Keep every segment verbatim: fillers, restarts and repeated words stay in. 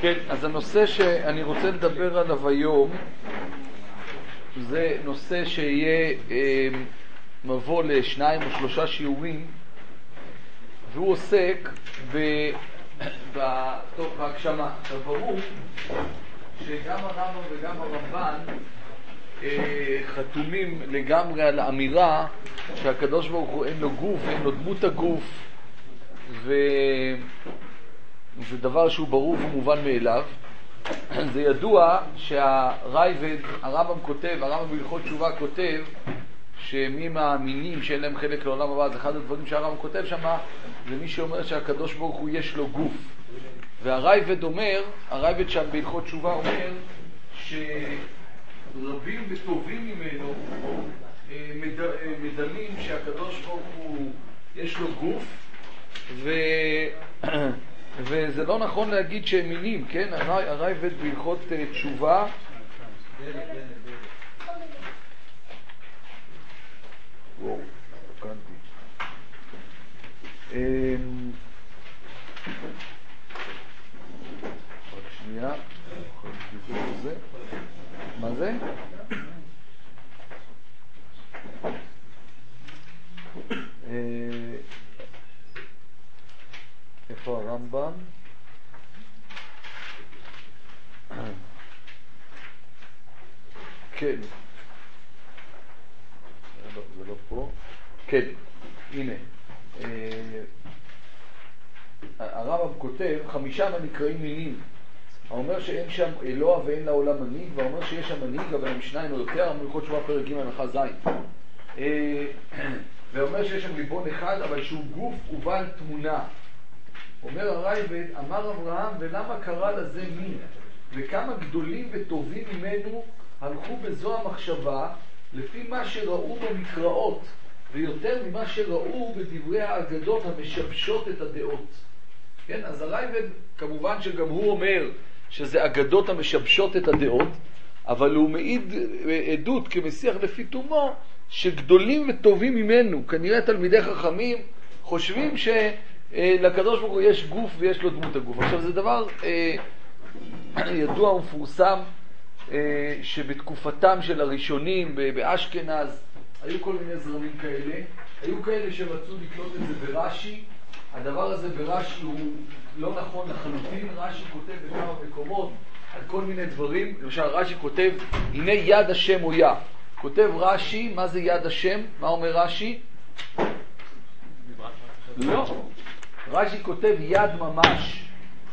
כן, אז הנושא שאני רוצה לדבר עליו היום זה נושא שיהיה אה, מבוא לשניים או שלושה שיעורים, והוא עוסק ב, ב, טוב, בהגשמה. עכשיו ברור שגם הרמב"ם וגם הרמב"ן אה, חתומים לגמרי על האמירה שהקדוש ברוך הוא אין לו גוף, אין לו דמות הגוף, ו... זה דבר שהוא ברור ומובן מאליו. זה ידוע שהרייבד, הרמב"ם כותב, הרמב"ם בהלכות תשובה כותב שמי מאמינים שאין להם חלק לעולם הבא, אז אחד הדברים שהרמב"ם כותב שם זה מי שאומר שהקדוש ברוך הוא יש לו גוף. והרייבד אומר, הרייבד שם בהלכות תשובה אומר שרבים וטובים ממנו מדלים שהקדוש ברוך הוא יש לו גוף, ו... וזה לא נכון להגיד שהם מינים, כן? הרייבד בהלכות תשובה וואו, קנתי רק שנייה, מה זה? איפה הרמב"ם? כן. זה לא פה. כן, הנה. הרמב"ם כותב, חמישה נקראים מינים. האומר שאין שם אלוה ואין לעולם מנהיג, והאומר שיש שם מנהיג, אבל הם שניים או יותר, המלכות תשובה פרק ג' הלכה ז'. ואומר שיש שם ריבון אחד, אבל שהוא גוף ובעל תמונה. אומר הרייבד, אמר אברהם, ולמה קרא לזה מין? וכמה גדולים וטובים ממנו הלכו בזו המחשבה, לפי מה שראו במקראות, ויותר ממה שראו בדברי האגדות המשבשות את הדעות. כן, אז הרייבד, כמובן שגם הוא אומר שזה אגדות המשבשות את הדעות, אבל הוא מעיד עדות כמשיח לפי תומו, שגדולים וטובים ממנו, כנראה תלמידי חכמים, חושבים ש... לקדוש ברוך הוא יש גוף ויש לו דמות הגוף. עכשיו זה דבר אה, ידוע ומפורסם, אה, שבתקופתם של הראשונים באשכנז היו כל מיני זרמים כאלה, היו כאלה שרצו לקלוט את זה ברש"י. הדבר הזה ברש"י הוא לא נכון לחלוטין. רש"י כותב בכמה מקומות על כל מיני דברים. למשל רש"י כותב הנה יד השם הויה. כותב רש"י, מה זה יד השם? מה אומר רש"י? לא. רש"י כותב יד ממש,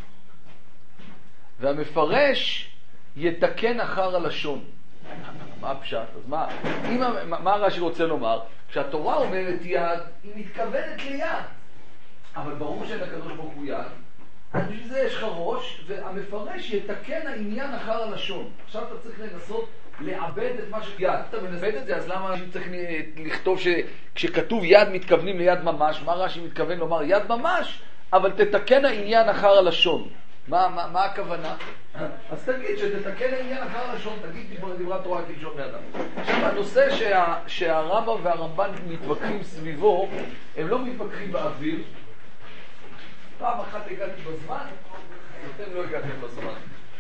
והמפרש יתקן אחר הלשון. מה הפשט? אז מה, אם, מה רש"י רוצה לומר? כשהתורה אומרת יד, היא מתכוונת ליד, אבל ברור שאין לקדוש ברוך הוא יד, אז בשביל זה יש לך ראש, והמפרש יתקן העניין אחר הלשון. עכשיו אתה צריך לנסות לעבד את מה שיד. אתה מנסבד את זה, אז למה צריך לכתוב שכשכתוב יד מתכוונים ליד ממש? מה רש"י מתכוון לומר? יד ממש, אבל תתקן העניין אחר הלשון. מה, מה, מה הכוונה? אז תגיד שתתקן העניין אחר הלשון, תגיד דברי תורה כלשון מאדם. עכשיו, הנושא שה, שהרמב"ם והרמב"ן מתווכחים סביבו, הם לא מתווכחים באוויר. פעם אחת הגעתי בזמן, אתם לא הגעתם בזמן.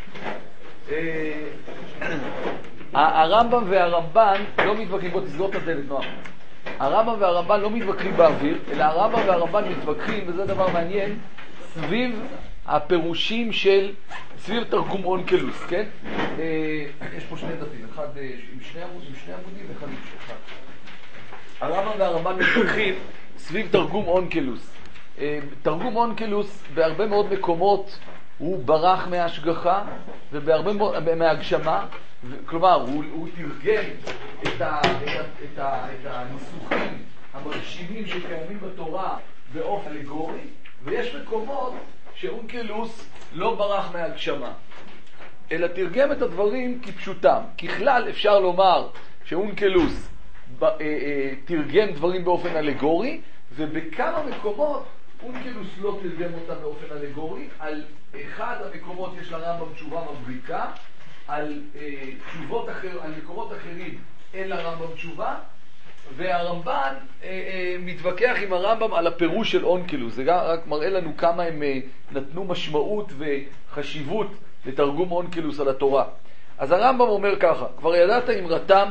הרמב"ם והרמב"ן לא מתווכחים, בוא תסגור את הדלת נועם. הרמב"ם והרמב"ן לא מתווכחים באוויר, אלא הרמב"ם והרמב"ן מתווכחים, וזה דבר מעניין, סביב הפירושים של, סביב תרגום אונקלוס, כן? יש פה שני דפים, אחד עם שני עמודים, שני עמודים ואחד עם שלושה. הרמב"ם והרמב"ן מתווכחים סביב תרגום אונקלוס. תרגום אונקלוס בהרבה מאוד מקומות הוא ברח מההשגחה ובהרבה מאוד מההגשמה, כלומר הוא, הוא תרגם את, ה, את, ה, את, ה, את הניסוחים המרשימים שקיימים בתורה באופן אלגורי, ויש מקומות שאונקלוס לא ברח מההגשמה אלא תרגם את הדברים כפשוטם. ככלל אפשר לומר שאונקלוס תרגם דברים באופן אלגורי, ובכמה מקומות אונקלוס לא תרגם אותה באופן אלגורי. על אחד המקומות יש לרמב"ם תשובה מבריקה, על, אה, תשובות אחר, על מקומות אחרים אין לרמב"ם תשובה, והרמב"ן אה, אה, מתווכח עם הרמב"ם על הפירוש של אונקלוס. זה גם רק מראה לנו כמה הם אה, נתנו משמעות וחשיבות לתרגום אונקלוס על התורה. אז הרמב"ם אומר ככה, כבר ידעת אמרתם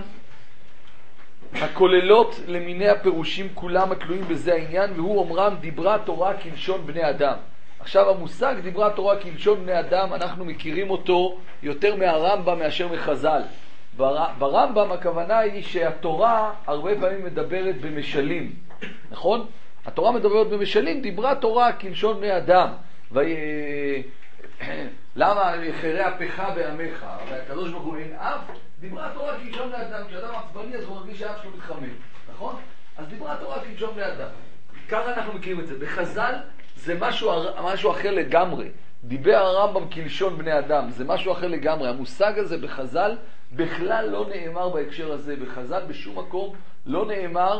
הכוללות למיני הפירושים כולם התלויים בזה העניין, והוא אומרם דיברה תורה כלשון בני אדם. עכשיו המושג דיברה תורה כלשון בני אדם, אנחנו מכירים אותו יותר מהרמב"ם מאשר מחז"ל. ברמב"ם הכוונה היא שהתורה הרבה פעמים מדברת במשלים, נכון? התורה מדברת במשלים, דיברה תורה כלשון בני אדם. ו... למה יחרה אפך בעמך? והקדוש ברוך הוא אין אף, דיברה תורה כלשון בני אדם. כשאדם עצבני אז הוא מרגיש שהאף שלו מתחמם, נכון? אז דיברה תורה כלשון בני אדם. ככה אנחנו מכירים את זה. בחז"ל זה משהו, משהו אחר לגמרי. דיבר הרמב"ם כלשון בני אדם, זה משהו אחר לגמרי. המושג הזה בחז"ל בכלל לא נאמר בהקשר הזה. בחז"ל בשום מקום לא נאמר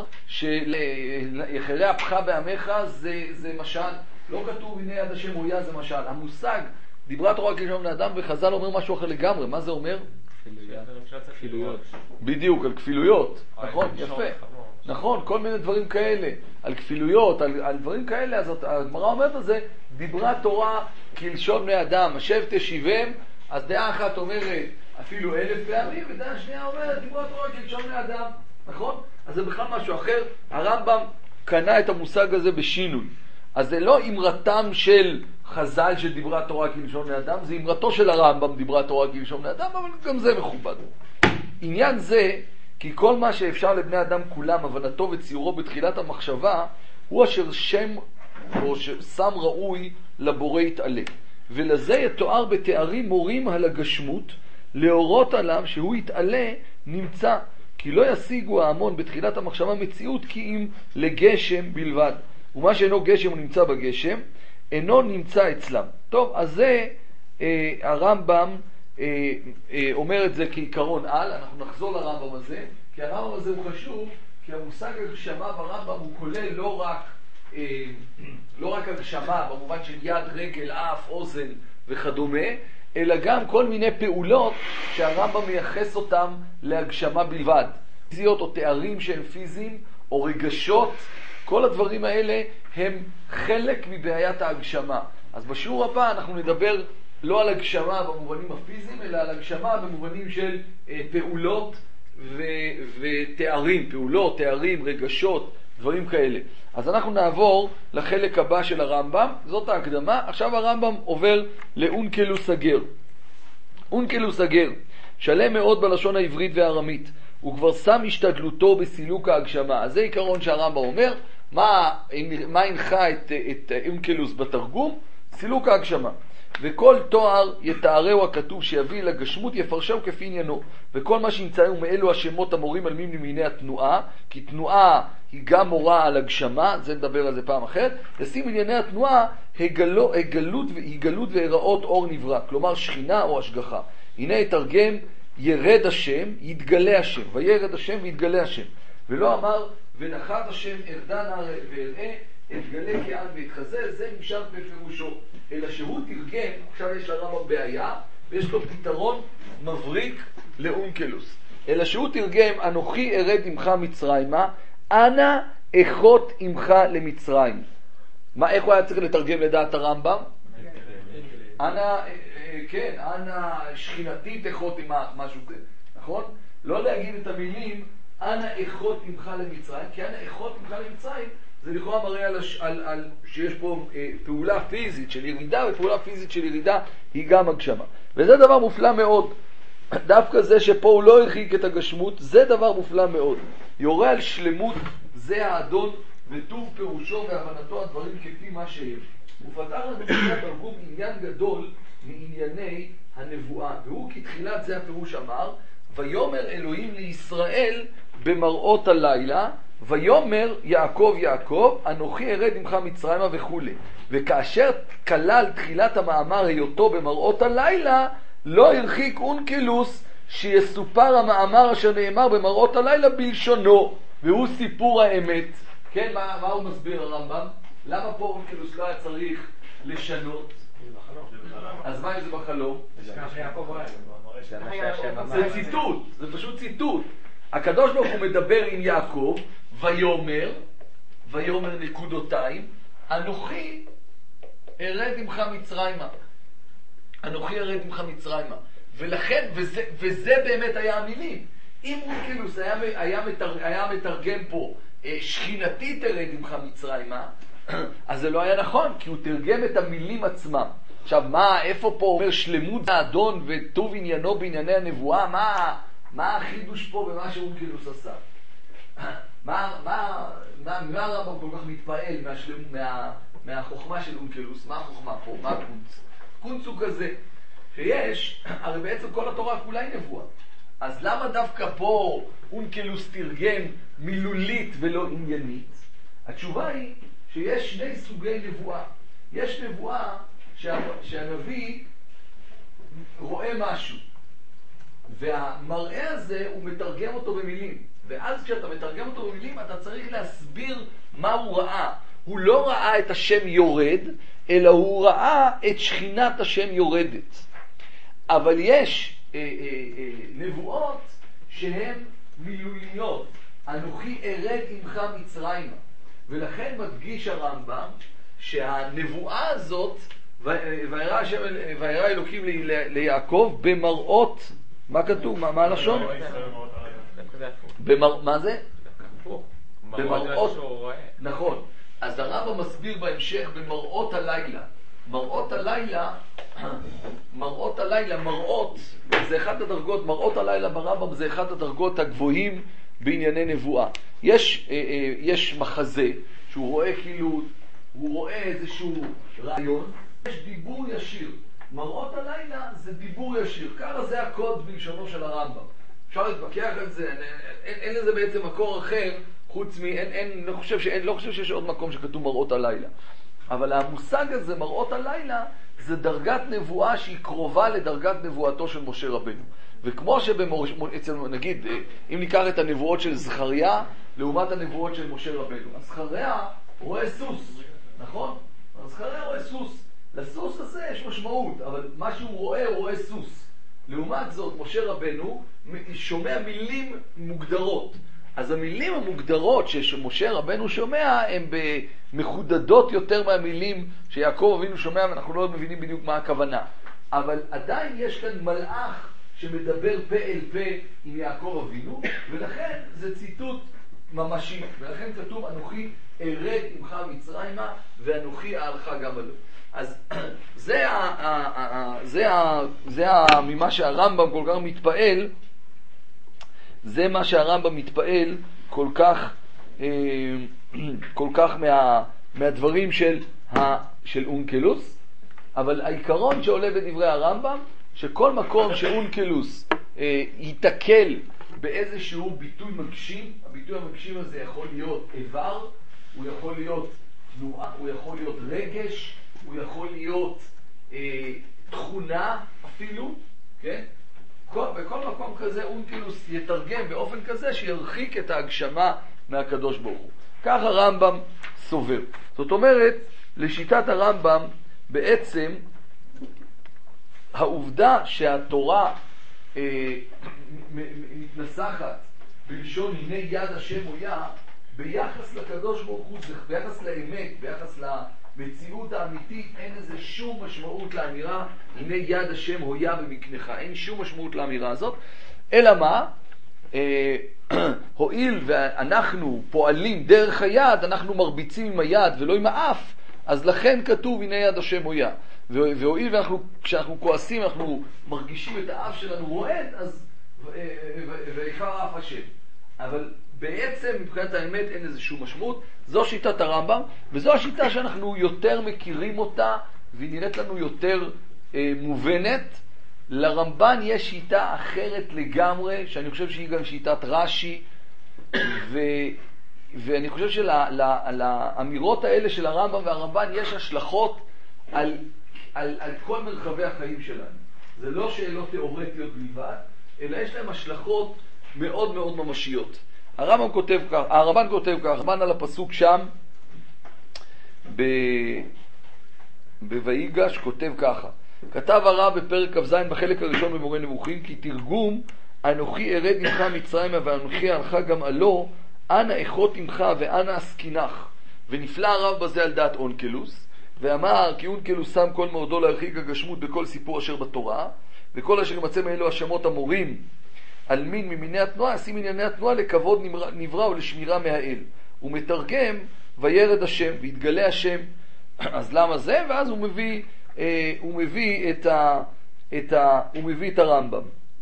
שיחרה אפך בעמך זה, זה משל. לא כתוב הנה יד השם הויה זה משל. המושג דיברה תורה כלשון בני אדם בחז"ל אומר משהו אחר לגמרי. מה זה אומר? כפילויות. בדיוק, על כפילויות. נכון, יפה. נכון, כל מיני דברים כאלה, על כפילויות, על, על דברים כאלה. אז הגמרא אומרת על זה, דיברה תורה כלשון בני אדם, השב תשיבם. אז דעה אחת אומרת אפילו אלף פעמים, ודעה שנייה אומרת דיברה תורה כלשון בני אדם, נכון? אז זה בכלל משהו אחר. הרמב"ם קנה את המושג הזה בשינוי. אז זה לא אמרתם של חז"ל שדיברה תורה כלשון בני אדם, זה אמרתו של הרמב"ם דיברה תורה כלשון בני אדם, אבל גם זה מכובד. עניין זה, כי כל מה שאפשר לבני אדם כולם, הבנתו וציורו בתחילת המחשבה, הוא אשר שם או שם ראוי לבורא יתעלה. ולזה יתואר בתארים מורים על הגשמות, להורות עליו שהוא יתעלה נמצא, כי לא ישיגו ההמון בתחילת המחשבה מציאות כי אם לגשם בלבד. ומה שאינו גשם הוא נמצא בגשם, אינו נמצא אצלם. טוב, אז זה אה, הרמב"ם אה, אה, אומר את זה כעיקרון על. אנחנו נחזור לרמב"ם הזה, כי הרמב"ם הזה הוא חשוב, כי המושג הגשמה ברמב"ם הוא כולל לא רק אה, לא רק הגשמה במובן של יד, רגל, אף, אוזן וכדומה, אלא גם כל מיני פעולות שהרמב"ם מייחס אותם להגשמה בלבד. פיזיות או תארים שהם פיזיים או רגשות, כל הדברים האלה הם חלק מבעיית ההגשמה. אז בשיעור הבא אנחנו נדבר לא על הגשמה במובנים הפיזיים, אלא על הגשמה במובנים של אה, פעולות ו- ותארים, פעולות, תארים, רגשות, דברים כאלה. אז אנחנו נעבור לחלק הבא של הרמב"ם, זאת ההקדמה. עכשיו הרמב"ם עובר לאונקלוס הגר. אונקלוס הגר, שלם מאוד בלשון העברית והארמית, הוא כבר שם השתדלותו בסילוק ההגשמה. אז זה עיקרון שהרמב"ם אומר. מה, מה הנחה את, את אונקלוס בתרגום? סילוק ההגשמה. וכל תואר יתארהו הכתוב שיביא לגשמות יפרשהו כפי עניינו. וכל מה שנמצאו מאלו השמות המורים על מי ממיני התנועה, כי תנועה היא גם מורה על הגשמה, זה נדבר על זה פעם אחרת. לשים ענייני התנועה הגלו, הגלות, הגלות והיראות אור נברא, כלומר שכינה או השגחה. הנה יתרגם ירד השם, יתגלה השם, וירד השם ויתגלה השם. ולא אמר ונחת השם ארדנה ואראה אתגלה כען והתחזה, זה נמשך בפירושו. אלא שהוא תרגם, עכשיו יש לרמב"ם בעיה, ויש לו פתרון מבריק לאונקלוס. אלא שהוא תרגם, אנוכי ארד עמך מצרימה, אנא אחות עמך למצרים. מה, איך הוא היה צריך לתרגם לדעת הרמב"ם? אנא, כן, אנא שכינתית אחות עמך, משהו כזה, נכון? לא להגיד את המילים אנא אחות עמך למצרים, כי אנא אחות עמך למצרים זה לכאורה מראה על, על, על שיש פה אה, פעולה פיזית של ירידה, ופעולה פיזית של ירידה היא גם הגשמה. וזה דבר מופלא מאוד. דווקא זה שפה הוא לא הרחיק את הגשמות, זה דבר מופלא מאוד. יורה על שלמות זה האדון וטוב פירושו והבנתו הדברים כפי מה שהם. הוא פתח לנו בקריאת תרגום עניין גדול מענייני הנבואה, והוא כתחילת זה הפירוש אמר, ויומר אלוהים לישראל במראות הלילה, ויומר יעקב יעקב אנוכי ארד עמך מצרימה וכו'. וכאשר כלל תחילת המאמר היותו במראות הלילה, לא הרחיק אונקלוס שיסופר המאמר אשר נאמר במראות הלילה בלשונו, והוא סיפור האמת. כן, מה, מה הוא מסביר הרמב"ם? למה פה אונקלוס לא היה צריך לשנות? אז מה אם זה בחלום? זה ציטוט, זה פשוט ציטוט. הקדוש ברוך הוא מדבר עם יעקב, ויאמר, ויאמר נקודותיים, אנוכי ארד עמך מצרימה. אנוכי ארד עמך מצרימה. ולכן, וזה, וזה באמת היה המילים. אם אונקלוס היה, היה, מתר, היה מתרגם פה, שכינתי תרד עמך מצרימה, אז זה לא היה נכון, כי הוא תרגם את המילים עצמם. עכשיו, מה, איפה פה אומר שלמות האדון וטוב עניינו בענייני הנבואה? מה, מה החידוש פה במה שאונקלוס עשה? מה, מה, מה, מה הרמב"ם כל כך מתפעל מהשלמ, מה, מהחוכמה של אונקלוס? מה החוכמה פה? מה הקונץ? קונץ הוא כזה, שיש, הרי בעצם כל התורה כולה היא נבואה. אז למה דווקא פה אונקלוס תרגם מילולית ולא עניינית? התשובה היא שיש שני סוגי נבואה. יש נבואה שה, שהנביא רואה משהו, והמראה הזה הוא מתרגם אותו במילים. ואז כשאתה מתרגם אותו במילים, אתה צריך להסביר מה הוא ראה. הוא לא ראה את השם יורד, אלא הוא ראה את שכינת השם יורדת. אבל יש אה, אה, אה, נבואות שהן מילוליות. אנוכי ארד עמך מצרימה. ולכן מדגיש הרמב"ם שהנבואה הזאת, וירא השם, וירא אלוקים ליעקב במראות, מה כתוב? מה הלשון? מה זה? במראות, נכון. אז הרמב"ם מסביר בהמשך במראות הלילה. מראות הלילה, מראות הלילה, מראות, זה אחד הדרגות, מראות הלילה ברמב"ם זה אחד הדרגות הגבוהים בענייני נבואה. יש, יש מחזה שהוא רואה כאילו, הוא רואה איזשהו רעיון, יש דיבור ישיר. מראות הלילה זה דיבור ישיר. ככה זה הקוד בלשונו של הרמב"ם. אפשר להתווכח על זה, אין, אין, אין לזה בעצם מקור אחר, חוץ מ... אין, אין, לא חושב שאין, לא חושב שיש עוד מקום שכתוב מראות הלילה. אבל המושג הזה, מראות הלילה, זה דרגת נבואה שהיא קרובה לדרגת נבואתו של משה רבנו. וכמו שבמור... נגיד, אם ניקח את הנבואות של זכריה, לעומת הנבואות של משה רבנו. אז זכריה רואה סוס, נכון? אז זכריה רואה סוס. לסוס הזה יש משמעות, אבל מה שהוא רואה, הוא רואה סוס. לעומת זאת, משה רבנו שומע מילים מוגדרות. אז המילים המוגדרות שמשה רבנו שומע הן מחודדות יותר מהמילים שיעקב אבינו שומע, ואנחנו לא מבינים בדיוק מה הכוונה. אבל עדיין יש כאן מלאך שמדבר פה אל פה עם יעקב אבינו, ולכן זה ציטוט ממשי. ולכן כתוב, אנוכי ארד עמך מצרימה, ואנוכי אהלך גם עלו. אז זה, ה, ה, ה, זה, ה, זה ה, ממה שהרמב"ם כל כך מתפעל, זה מה שהרמב"ם מתפעל כל כך, כל כך מה, מהדברים של, ה, של אונקלוס. אבל העיקרון שעולה בדברי הרמב"ם, שכל מקום שאונקלוס אה, ייתקל באיזשהו ביטוי מגשים, הביטוי המגשים הזה יכול להיות איבר, הוא יכול להיות תנועה, הוא יכול להיות רגש, הוא יכול להיות אה, תכונה אפילו, כן? כל, בכל מקום כזה אונקלוס יתרגם באופן כזה שירחיק את ההגשמה מהקדוש ברוך הוא. כך הרמב"ם סובר. זאת אומרת, לשיטת הרמב"ם בעצם העובדה שהתורה אה, מתנסחת בלשון הנה יד השם הויה, ביחס לקדוש ברוך הוא, ביחס לאמת, ביחס למציאות האמיתית, אין איזה שום משמעות לאמירה הנה יד השם הויה במקנך. אין שום משמעות לאמירה הזאת, אלא מה? אה, הועיל ואנחנו פועלים דרך היד, אנחנו מרביצים עם היד ולא עם האף, אז לכן כתוב הנה יד השם הויה. והואיל ואנחנו, כשאנחנו כועסים, אנחנו מרגישים את האף שלנו רועד, אז ואיכר אף השם. אבל בעצם מבחינת האמת אין איזשהו משמעות. זו שיטת הרמב"ם, וזו השיטה שאנחנו יותר מכירים אותה, והיא נראית לנו יותר אה, מובנת. לרמב"ן יש שיטה אחרת לגמרי, שאני חושב שהיא גם שיטת רש"י, ו... ואני חושב שלאמירות האלה של הרמב"ם והרמב"ן יש השלכות על, על, על כל מרחבי החיים שלנו. זה לא שאלות תיאורטיות בלבד, אלא יש להם השלכות מאוד מאוד ממשיות. הרמב"ם כותב כך, הרמב"ן כותב כך, הרמב"ן על הפסוק שם, ב... בויגש כותב ככה, כתב הרב בפרק כ"ז בחלק הראשון במורה נבוכים, כי תרגום אנוכי ארד עמך מצרימה ואנוכי אנך גם עלו, אנא אחות עמך ואנא אסכינך. ונפלא הרב בזה על דעת אונקלוס, ואמר כי אונקלוס שם כל מאודו להרחיק הגשמות בכל סיפור אשר בתורה, וכל אשר ימצא מאלו השמות המורים על מין ממיני התנועה, עשים ענייני התנועה לכבוד נברא ולשמירה מהאל. הוא מתרגם וירד השם והתגלה השם. אז למה זה? ואז הוא מביא, אה, הוא מביא את ה, את ה, הוא מביא את הרמב"ם.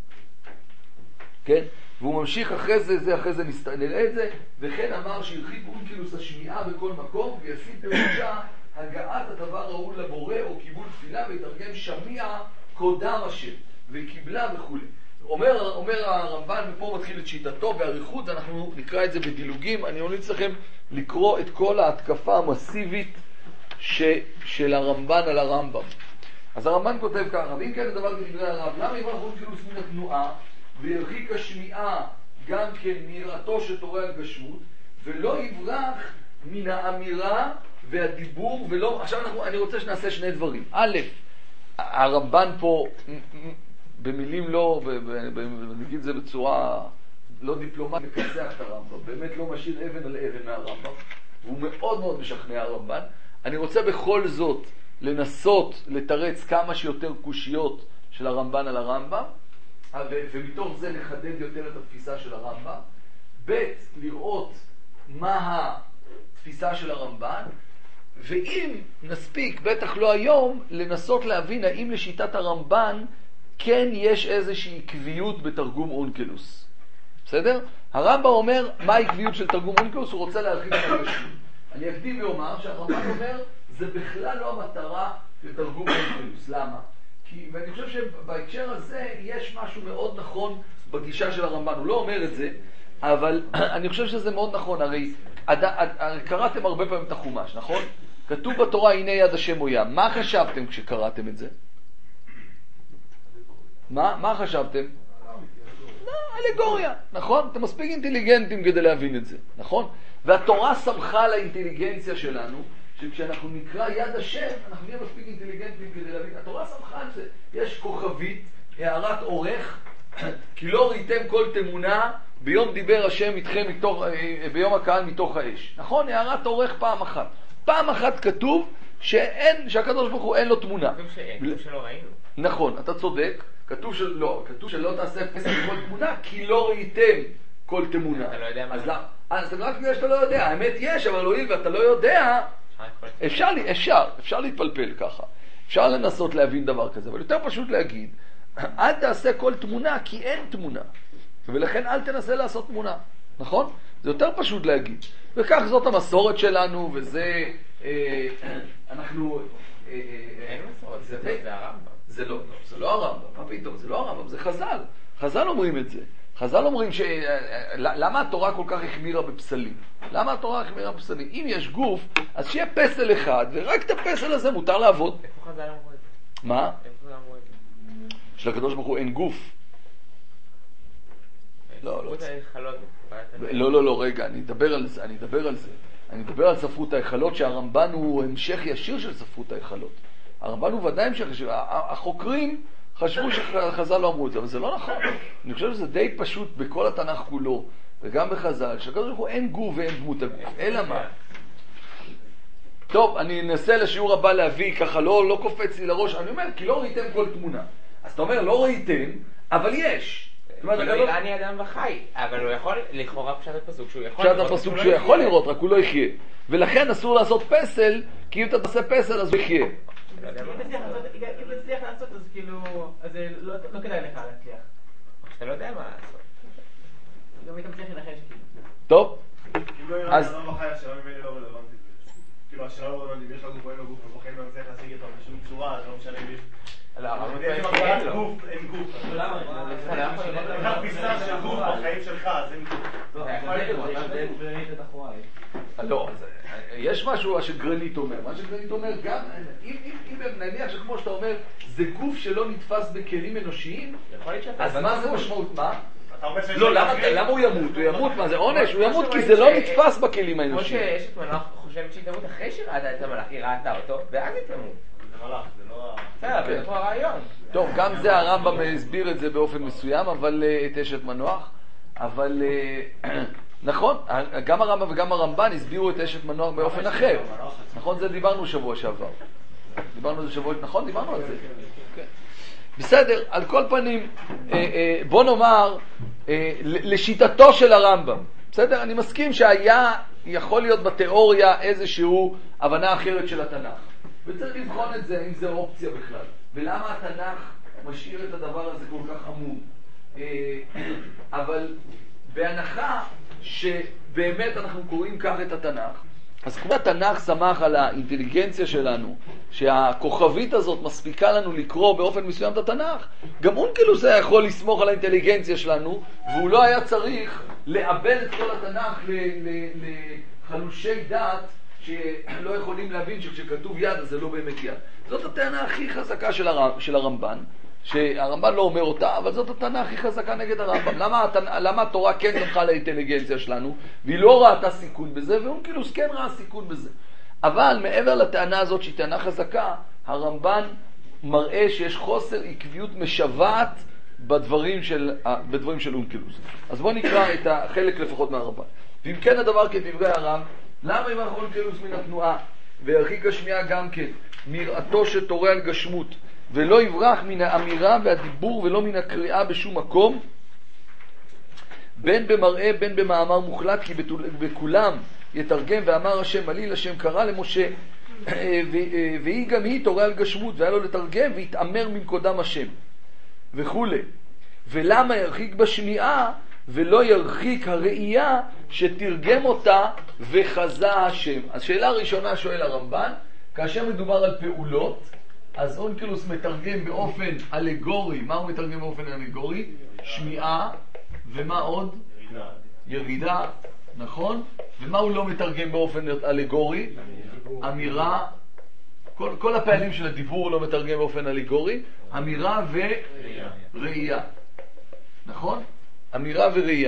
כן? והוא ממשיך אחרי זה, זה אחרי זה נראה את זה, וכן אמר שהרחיק אונקלוס השמיעה בכל מקום, וישים פירושה הגעת הדבר ראוי לבורא או קיבול תפילה, ויתרגם שמיע קודם השם, וקיבלה וכו'. אומר, אומר הרמב"ן, ופה מתחיל את שיטתו באריכות, אנחנו נקרא את זה בדילוגים. אני ממליץ לכם לקרוא את כל ההתקפה המסיבית ש, של הרמב"ן על הרמב"ם. אז הרמב"ן כותב ככה, ואם כן הדבר כדברי הרב, למה יברח אונקלוס מן התנועה, וירחיק השמיעה גם כן מיראתו שתורה על גשמות, ולא יברח מן האמירה והדיבור, ולא... עכשיו אנחנו, אני רוצה שנעשה שני דברים. א', הרמב"ן פה במילים לא, נגיד זה בצורה לא דיפלומט, מקצח את הרמב"ם, באמת לא משאיר אבן על אבן מהרמב"ם, והוא מאוד מאוד משכנע הרמב"ן. אני רוצה בכל זאת לנסות לתרץ כמה שיותר קושיות של הרמב"ן על הרמב"ם, ומתוך זה לחדד יותר את התפיסה של הרמב"ם. ב', לראות מה התפיסה של הרמב"ן, ואם נספיק, בטח לא היום, לנסות להבין האם לשיטת הרמב"ן כן יש איזושהי עקביות בתרגום אונקלוס. בסדר? הרמב"ם אומר מה העקביות של תרגום אונקלוס, הוא רוצה להרחיב את הגשמות. אני אקדים ואומר שהרמב"ן אומר זה בכלל לא המטרה של תרגום אונקלוס. למה? כי, ואני חושב שבהקשר הזה יש משהו מאוד נכון בגישה של הרמב"ן. הוא לא אומר את זה, אבל אני חושב שזה מאוד נכון. הרי, הרי קראתם הרבה פעמים את החומש, נכון? כתוב בתורה הנה יד השם הוא ים. מה חשבתם כשקראתם את זה? מה? מה חשבתם? לא, אלגוריה, נכון? אתם מספיק אינטליגנטים כדי להבין את זה, נכון? והתורה סמכה על האינטליגנציה שלנו, שכשאנחנו נקרא יד השם, אנחנו נהיה מספיק אינטליגנטים כדי להבין. התורה סמכה על זה. יש כוכבית, הערת עורך, כי לא ראיתם כל תמונה ביום דיבר השם איתכם מתוך, ביום הקהל מתוך האש. נכון? הערת עורך פעם אחת. פעם אחת כתוב שאין, שהקדוש ברוך הוא אין לו תמונה. כתוב שאין, כתוב שלא ראינו. נכון, אתה צודק. כתוב שלא, כתוב שלא תעשה פסק כל תמונה, כי לא ראיתם כל תמונה. אתה לא יודע מה. אז למה? אז זה רק בגלל שאתה לא יודע. האמת יש, אבל הואיל ואתה לא יודע, אפשר, אפשר, אפשר להתפלפל ככה. אפשר לנסות להבין דבר כזה, אבל יותר פשוט להגיד, אל תעשה כל תמונה, כי אין תמונה. ולכן אל תנסה לעשות תמונה. נכון? זה יותר פשוט להגיד. וכך זאת המסורת שלנו, וזה, אה, אנחנו... אה, אין מסורת, זה, זה, זה הרמב"ם. זה לא, זה לא הרמב"ם. מה פתאום? זה לא הרמב"ם, זה חז"ל. חז"ל אומרים את זה. חז"ל אומרים ש... למה התורה כל כך החמירה בפסלים? למה התורה החמירה בפסלים? אם יש גוף, אז שיהיה פסל אחד, ורק את הפסל הזה מותר לעבוד. איפה חז"ל אמרו את זה? מה? איפה חז"ל אמרו את זה? שלקדוש ברוך הוא אין גוף. לא, לא. לא, לא, לא, רגע, אני אדבר על זה, אני אדבר על זה. אני אדבר על ספרות ההיכלות, שהרמב"ן הוא המשך ישיר של ספרות ההיכלות. הרמב"ן הוא ודאי המשך ישיר. החוקרים חשבו שחז"ל לא אמרו את זה, אבל זה לא נכון. אני חושב שזה די פשוט בכל התנ"ך כולו, וגם בחז"ל, שלקדוש ברוך הוא אין גוף ואין דמות הגוף. אלא מה? טוב, אני אנסה לשיעור הבא להביא, ככה לא, לא קופץ לי לראש. אני אומר, כי לא ראיתם כל תמונה. אז אתה אומר, לא ראיתם, אבל יש. הוא יראה אני אדם וחי, אבל הוא יכול, לכאורה פשט הפסוק שהוא יכול לראות. פשט הפסוק שהוא יכול לראות, רק הוא לא יחיה. ולכן אסור לעשות פסל, כי אם אתה תעשה פסל אז הוא יחיה. אם תצליח לעשות, אז כאילו, אז לא כדאי לך להצליח. אתה לא יודע מה לעשות. גם היית מצליח לנחש כאילו. טוב. אם לא יראה לי אדם וחי, השאלה ממני לא רלוונטית. כאילו, השאלה לא רלוונטית, יש לנו פה אין לו גוף, ובחיים לא מצליח להשיג אותו בשום צורה, זה לא משנה אם יש... לא, אבל אין גוף, אין גוף. למה? יש לך פיסה של גוף בחיים שלך, אז אין גוף. לא, יש משהו שגרנית אומר. מה שגרנית אומר, גם אם נניח שכמו שאתה אומר, זה גוף שלא נתפס בכלים אנושיים, אז מה זה משמעות? מה? לא, למה הוא ימות? הוא ימות, מה זה עונש? הוא ימות כי זה לא נתפס בכלים האנושיים. כמו שיש את מלאך חושבת שהיא תמות אחרי שראתה את המלאך, היא ראתה אותו, ואז היא תמות. זה מלאך, זה לא... בסדר, אבל זה פה הרעיון. טוב, גם זה הרמב"ם הסביר את זה באופן מסוים, אבל את אשת מנוח, אבל נכון, גם הרמב"ם וגם הרמב"ן הסבירו את אשת מנוח באופן אחר. נכון, זה דיברנו שבוע שעבר. דיברנו על זה שבוע, נכון, דיברנו על זה. בסדר, על כל פנים, בוא נאמר, לשיטתו של הרמב"ם, בסדר? אני מסכים שהיה יכול להיות בתיאוריה איזשהו הבנה אחרת של התנ"ך. וצריך לבחון את זה, אם זה אופציה בכלל. ולמה התנ"ך משאיר את הדבר הזה כל כך עמום. אבל בהנחה שבאמת אנחנו קוראים כך את התנ"ך, אז כמו התנ"ך שמח על האינטליגנציה שלנו, שהכוכבית הזאת מספיקה לנו לקרוא באופן מסוים את התנ"ך, גם אונקלוס היה יכול לסמוך על האינטליגנציה שלנו, והוא לא היה צריך לאבד את כל התנ"ך לחלושי דעת, שלא יכולים להבין שכשכתוב יד אז זה לא באמת יד. זאת הטענה הכי חזקה של, הרמב, של הרמב"ן, שהרמב"ן לא אומר אותה, אבל זאת הטענה הכי חזקה נגד הרמב"ם. למה, למה התורה כן סמכה על האינטליגנציה שלנו, והיא לא ראתה סיכון בזה, ואונקלוס כן ראה סיכון בזה. אבל מעבר לטענה הזאת שהיא טענה חזקה, הרמב"ן מראה שיש חוסר עקביות משוועת בדברים של, בדברים של אונקלוס. אז בואו נקרא את החלק לפחות מהרמב"ן. ואם כן הדבר כדברי הרב, למה אם אנחנו אונקלוס מן התנועה, וירחיק השמיעה גם כן, מראתו שתורה על גשמות, ולא יברח מן האמירה והדיבור ולא מן הקריאה בשום מקום, בין במראה בין במאמר מוחלט, כי בכולם יתרגם ואמר השם עליל השם קרא למשה, והיא גם היא תורה על גשמות, והיה לו לתרגם והתאמר ממקודם השם וכו'. ולמה ירחיק בשמיעה ולא ירחיק הראייה שתרגם אותה וחזה השם? אז שאלה ראשונה שואל הרמב"ן, כאשר מדובר על פעולות, אז אונקלוס מתרגם באופן אלגורי. מה הוא מתרגם באופן אלגורי? שמיעה. ומה עוד? ירידה. ירידה, נכון? ומה הוא לא מתרגם באופן אלגורי? אמירה. כל, כל הפעלים של הדיבור הוא לא מתרגם באופן אלגורי. אמירה וראייה. נכון? אמירה וראייה.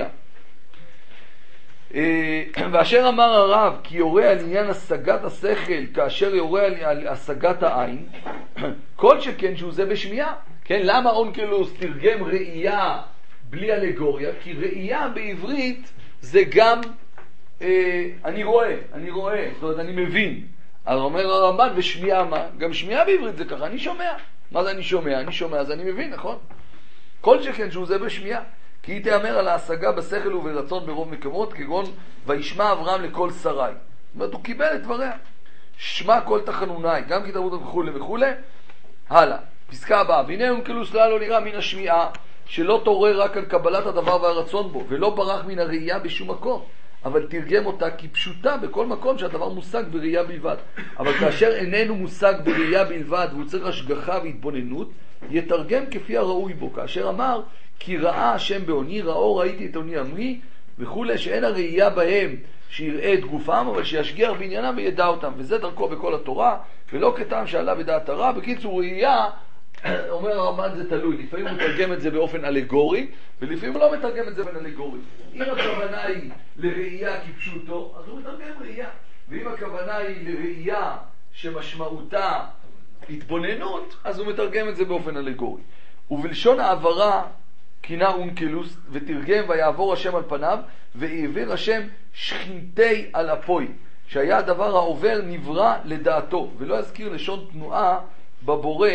ואשר אמר הרב כי יורה על עניין השגת השכל כאשר יורה על השגת העין, כל שכן שהוא זה בשמיעה. כן, למה אונקלוס תרגם ראייה בלי אלגוריה? כי ראייה בעברית זה גם אה, אני רואה, אני רואה, זאת אומרת אני מבין. אז אומר הרמב"ן, ושמיעה מה? גם שמיעה בעברית זה ככה, אני שומע. מה זה אני שומע? אני שומע, אז אני מבין, נכון? כל שכן שהוא זה בשמיעה. כי היא תאמר על ההשגה בשכל וברצון ברוב מקומות, כגון וישמע אברהם לכל שרי. זאת אומרת, הוא קיבל את דבריה. שמע כל תחנוני, גם כי תרבות וכו' וכו'. הלאה, פסקה הבאה. והנה אונקלוס כלל לא נראה מן השמיעה, שלא תורה רק על קבלת הדבר והרצון בו, ולא ברח מן הראייה בשום מקום, אבל תרגם אותה כפשוטה בכל מקום שהדבר מושג בראייה בלבד. אבל כאשר איננו מושג בראייה בלבד, והוא צריך השגחה והתבוננות, יתרגם כפי הראוי בו. כאשר אמר, כי ראה השם בעוני, ראו ראיתי את עוני עמי, וכו', שאין הראייה בהם שיראה את גופם, אבל שישגיח בעניינם וידע אותם. וזה דרכו בכל התורה, ולא כטעם שעלה בדעת הרע. בקיצור, ראייה, אומר הרמב"ן, זה תלוי. לפעמים הוא מתרגם את זה באופן אלגורי, ולפעמים הוא לא מתרגם את זה באופן אלגורי. אם הכוונה היא לראייה כפשוטו, אז הוא מתרגם ראייה. ואם הכוונה היא לראייה שמשמעותה התבוננות, אז הוא מתרגם את זה באופן אלגורי. ובלשון העברה קינה אונקלוס ותרגם ויעבור השם על פניו, והעביר השם שכינתי על אפוי, שהיה הדבר העובר נברא לדעתו, ולא יזכיר לשון תנועה בבורא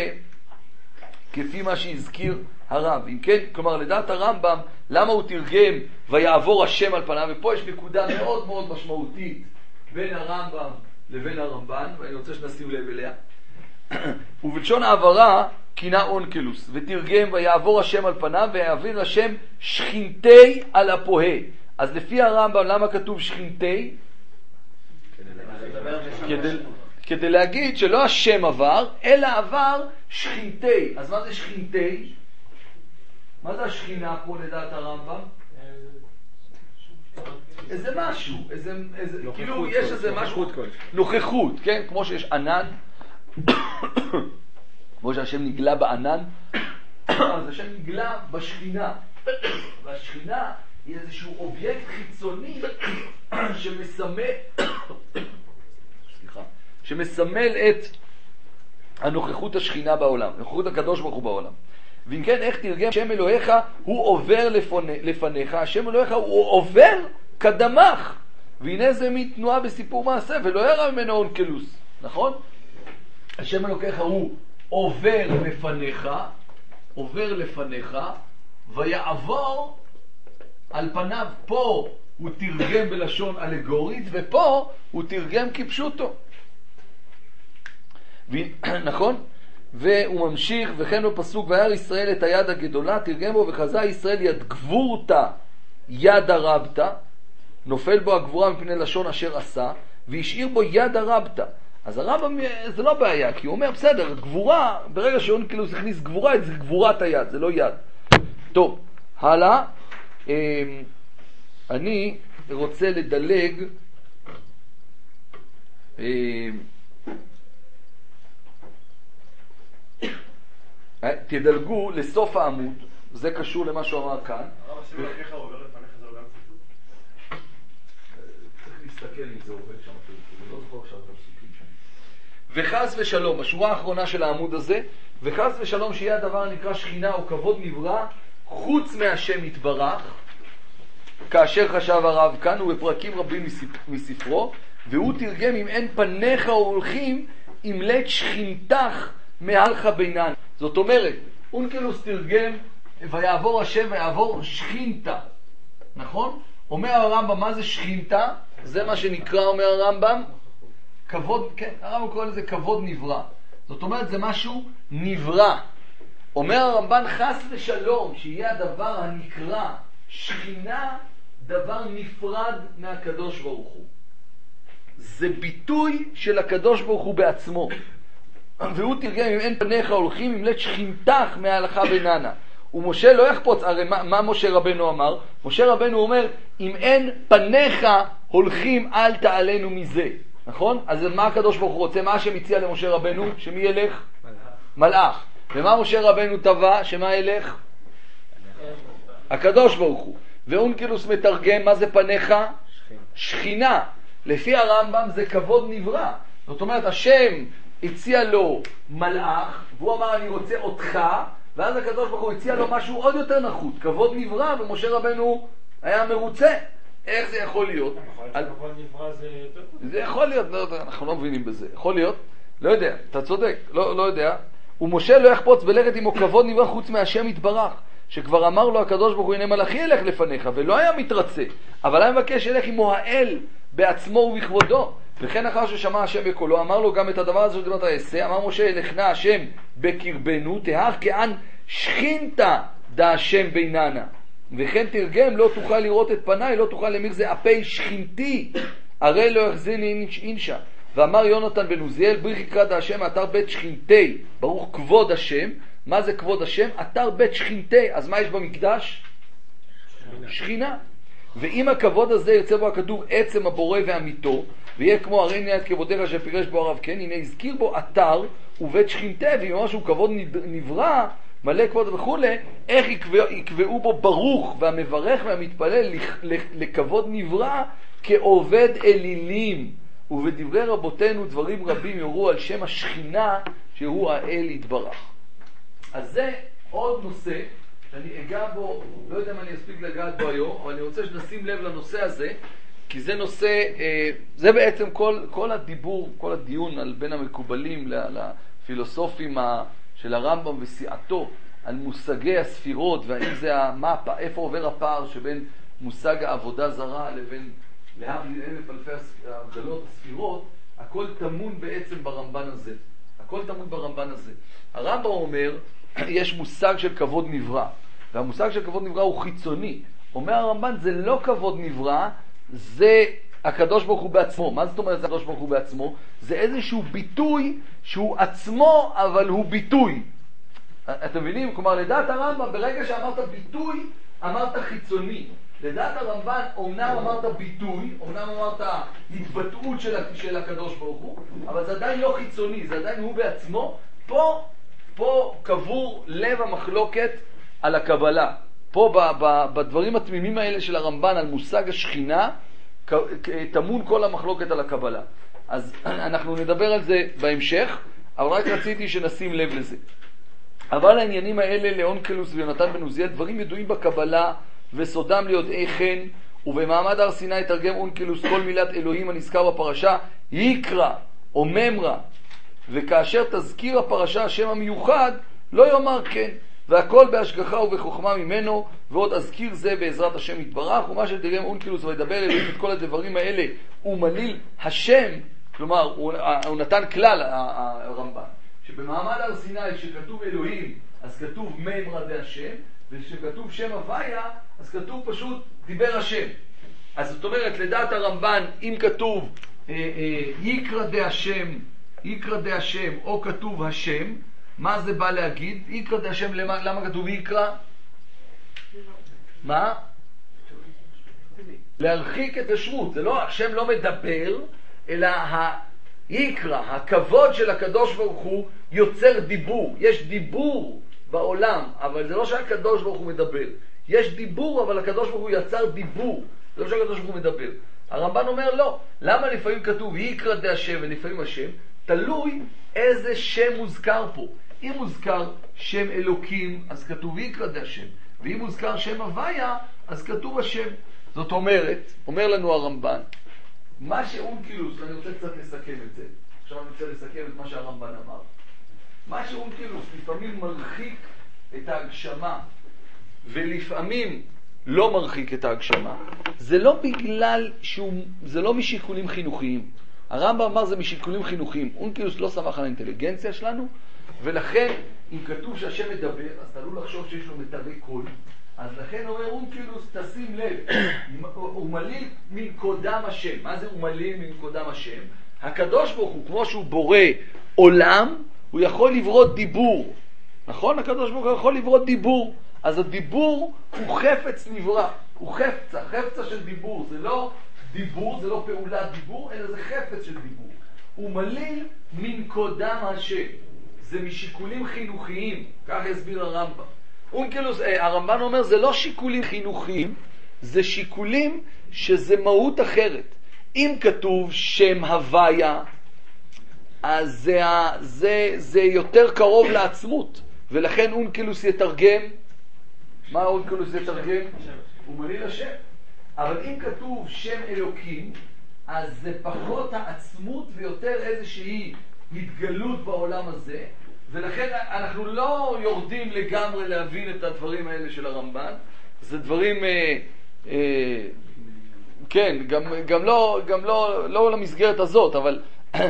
כפי מה שהזכיר הרב. אם כן, כלומר לדעת הרמב"ם, למה הוא תרגם ויעבור השם על פניו? ופה יש נקודה מאוד מאוד משמעותית בין הרמב"ם לבין הרמב"ן, ואני רוצה שנשים לב אליה. ובלשון העברה קינה אונקלוס ותרגם ויעבור השם על פניו, ויעביר השם שכינתי על אפוהה. אז לפי הרמב"ם למה כתוב שכינתי? כדי, כדי להגיד שלא השם עבר, אלא עבר שכינתי. אז מה זה שכינתי? מה זה השכינה פה לדעת הרמב"ם? איזה משהו, איזה, איזה, כאילו יש איזה משהו, נוכחות, כן? כמו שיש ענן, כמו שהשם נגלה בענן, אז השם נגלה בשכינה. והשכינה היא איזשהו אובייקט חיצוני שמסמל, סליחה, שמסמל את הנוכחות השכינה בעולם, נוכחות הקדוש ברוך הוא בעולם. ואם כן, איך תרגם השם אלוהיך הוא עובר לפני, לפניך, השם אלוהיך הוא עובר קדמך, והנה זה מתנועה בסיפור מעשה, ולא ירא ממנו אונקלוס, נכון? השם אלוהיך הוא עובר לפניך, עובר לפניך, ויעבור על פניו. פה הוא תרגם בלשון אלגורית, ופה הוא תרגם כפשוטו. ו... נכון? והוא ממשיך, וכן בפסוק, וירא ישראל את היד הגדולה, תרגם בו, וחזה ישראל יד גבורתה יד הרבתה, נופל בו הגבורה מפני לשון אשר עשה, והשאיר בו יד הרבתה. אז הרמב"ם זה לא בעיה, כי הוא אומר, בסדר, גבורה, ברגע שאונקלוס הכניס גבורה, זה גבורת היד, זה לא יד. טוב, הלאה. אני רוצה לדלג תדלגו לסוף העמוד, זה קשור למה שהוא אמר כאן. הרב, השם אלוהיך עובר לפניך זה לא גם ציטוט? צריך להסתכל אם זה עובד שם, אני לא זוכר עכשיו את הפסוקים שם. וחס ושלום, השורה האחרונה של העמוד הזה, וחס ושלום שיהיה הדבר הנקרא שכינה או כבוד נברא חוץ מהשם יתברך, כאשר חשב הרב כאן ובפרקים רבים מספרו, והוא תרגם אם אין פניך הולכים אם לית שכינתך מעלך בינן. זאת אומרת, אונקלוס תרגם ויעבור השם ויעבור שכינתה, נכון? אומר הרמב"ם, מה זה שכינתה? זה מה שנקרא, אומר הרמב"ם, כבוד, כן, הרמב"ם קורא לזה כבוד נברא. זאת אומרת, זה משהו נברא. אומר הרמב"ן, חס ושלום שיהיה הדבר הנקרא שכינה, דבר נפרד מהקדוש ברוך הוא. זה ביטוי של הקדוש ברוך הוא בעצמו. והוא תרגם אם אין פניך הולכים אם לית שכינתך מההלכה ביננה. ומשה לא יחפוץ, הרי מה, מה משה רבנו אמר? משה רבנו אומר אם אין פניך הולכים אל תעלנו מזה, נכון? אז מה הקדוש ברוך הוא רוצה? מה שמציע למשה רבנו? שמי ילך? מלאך. ומה משה רבנו טבע? שמה ילך? הקדוש ברוך הוא. ואונקלוס מתרגם מה זה פניך? שכינה. לפי הרמב"ם זה כבוד נברא. זאת אומרת, השם הציע לו מלאך, והוא אמר אני רוצה אותך, ואז הקדוש ברוך הוא הציע לו משהו עוד יותר נחות, כבוד נברא, ומשה רבנו היה מרוצה. איך זה יכול להיות? כבוד נברא זה יותר? זה יכול להיות, אנחנו לא מבינים בזה. יכול להיות, לא יודע, אתה צודק, לא, לא יודע. ומשה לא יחפוץ בלכת עמו כבוד נברא חוץ מהשם יתברך, שכבר אמר לו הקדוש ברוך הוא הנה מלאכי ילך לפניך, ולא היה מתרצה, אבל היה מבקש ילך עמו האל בעצמו ובכבודו. וכן אחר ששמע השם בקולו, אמר לו גם את הדבר הזה שדיברת העשה, אמר משה לכנה השם בקרבנו, תהך כאן שכינתה דה השם ביננה. וכן תרגם לא תוכל לראות את פניי, לא תוכל למיר זה אפי שכינתי, הרי לא יחזיני אינשה. ואמר יונתן בן עוזיאל, בריך יקרא דה השם אתר בית שכינתי, ברוך כבוד השם. מה זה כבוד השם? אתר בית שכינתי. אז מה יש במקדש? שכינה. שכינה. ואם הכבוד הזה ירצה בו הכתוב עצם הבורא ואמיתו, ויהיה כמו הרי נהיה את כבודיך שפירש בו הרב כן, הנה הזכיר בו אתר ובית שכינתי, ואם ממש הוא כבוד נברא, מלא כבוד וכו', איך יקבע, יקבעו בו ברוך והמברך והמתפלל לכבוד נברא כעובד אלילים. ובדברי רבותינו דברים רבים יורו על שם השכינה שהוא האל יתברך. אז זה עוד נושא שאני אגע בו, לא יודע אם אני אספיק לגעת בו היום, אבל אני רוצה שנשים לב לנושא הזה, כי זה נושא, זה בעצם כל, כל הדיבור, כל הדיון על בין המקובלים לפילוסופים של הרמב"ם וסיעתו, על מושגי הספירות, והאם זה, מה, איפה עובר הפער שבין מושג העבודה זרה לבין להבדיל אלף אלפי הגדלות הספירות, הכל תמון בעצם ברמב"ן הזה. הכל תמון ברמב"ן הזה. הרמב"ם אומר, יש מושג של כבוד נברא, והמושג של כבוד נברא הוא חיצוני. אומר הרמב"ן, זה לא כבוד נברא, זה הקדוש ברוך הוא בעצמו. מה זאת אומרת זה הקדוש ברוך הוא בעצמו? זה איזשהו ביטוי שהוא עצמו, אבל הוא ביטוי. אתם מבינים? כלומר, לדעת הרמב"ם, ברגע שאמרת ביטוי, אמרת חיצוני. לדעת הרמב"ן, אומנם אמרת ביטוי, אומנם אמרת התבטאות של, של הקדוש ברוך הוא, אבל זה עדיין לא חיצוני, זה עדיין הוא בעצמו. פה, פה קבור לב המחלוקת על הקבלה. פה ב, ב, בדברים התמימים האלה של הרמב"ן על מושג השכינה, תמון כל המחלוקת על הקבלה. אז אנחנו נדבר על זה בהמשך, אבל רק רציתי שנשים לב לזה. אבל העניינים האלה לאונקלוס ויונתן בן עוזיאל דברים ידועים בקבלה וסודם ליודעי חן, ובמעמד הר סיני תרגם אונקלוס כל מילת אלוהים הנזכר בפרשה יקרא או ממרא, וכאשר תזכיר הפרשה השם המיוחד לא יאמר כן, והכל בהשגחה ובחוכמה ממנו, ועוד אזכיר זה בעזרת השם יתברך. ומה שתרגם אונקלוס וידבר אלוהים את כל הדברים האלה ומליל השם, כלומר הוא, הוא נתן כלל הרמב"ן שבמעמד הר סיני שכתוב אלוהים אז כתוב ממרא דה השם, וכשכתוב שם הוויה אז כתוב פשוט דיבר השם. אז זאת אומרת לדעת הרמב"ן אם כתוב אה, אה, יקרא דה השם, יקרא דה השם או כתוב השם, מה זה בא להגיד? יקרא דה השם, למה, למה כתוב יקרא? מה? להרחיק את השמות. זה לא, השם לא מדבר, אלא היקרא, הכבוד של הקדוש ברוך הוא יוצר דיבור. יש דיבור בעולם, אבל זה לא שהקדוש ברוך הוא מדבר. יש דיבור, אבל הקדוש ברוך הוא יצר דיבור. זה לא שהקדוש ברוך הוא מדבר. הרמב"ן אומר לא. למה לפעמים כתוב יקרא דה השם ולפעמים השם? תלוי איזה שם מוזכר פה. אם מוזכר שם אלוקים, אז כתוב יקרא דה השם. ואם מוזכר שם הוויה, אז כתוב השם. זאת אומרת, אומר לנו הרמב"ן, מה שאונקלוס, ואני רוצה קצת לסכם את זה, עכשיו אני רוצה לסכם את מה שהרמב"ן אמר. מה שאונקלוס לפעמים מרחיק את ההגשמה, ולפעמים לא מרחיק את ההגשמה, זה לא בגלל שהוא, זה לא משיקולים חינוכיים. הרמב"ם אמר זה משיקולים חינוכיים. אונקלוס לא סמך על האינטליגנציה שלנו, ולכן אם כתוב שהשם מדבר, אז תלו לחשוב שיש לו מטרי קול, אז לכן אומר אונקלוס, תשים לב, הוא מליל מן קודם השם. מה זה הוא מליל מן קודם השם? הקדוש ברוך הוא, כמו שהוא בורא עולם, הוא יכול לברות דיבור. נכון? הקדוש ברוך הוא יכול לברות דיבור. אז הדיבור הוא חפץ נברא, הוא חפצה, חפצה של דיבור. זה לא דיבור, זה לא פעולת דיבור, אלא זה חפץ של דיבור. הוא מליל מן קודם השם. זה משיקולים חינוכיים, כך הסביר הרמב"ם. אונקלוס, הרמב"ן אומר זה לא שיקולים חינוכיים, זה שיקולים שזה מהות אחרת. אם כתוב שם הוויה, אז זה, זה, זה יותר קרוב לעצמות, ולכן אונקלוס יתרגם. מה אונקלוס יתרגם? הוא מליל השם. אבל אם כתוב שם אלוקים, אז זה פחות העצמות ויותר איזושהי התגלות בעולם הזה, ולכן אנחנו לא יורדים לגמרי להבין את הדברים האלה של הרמב"ן. זה דברים אה, אה, כן, גם, גם לא גם לא לא למסגרת הזאת, אבל אה,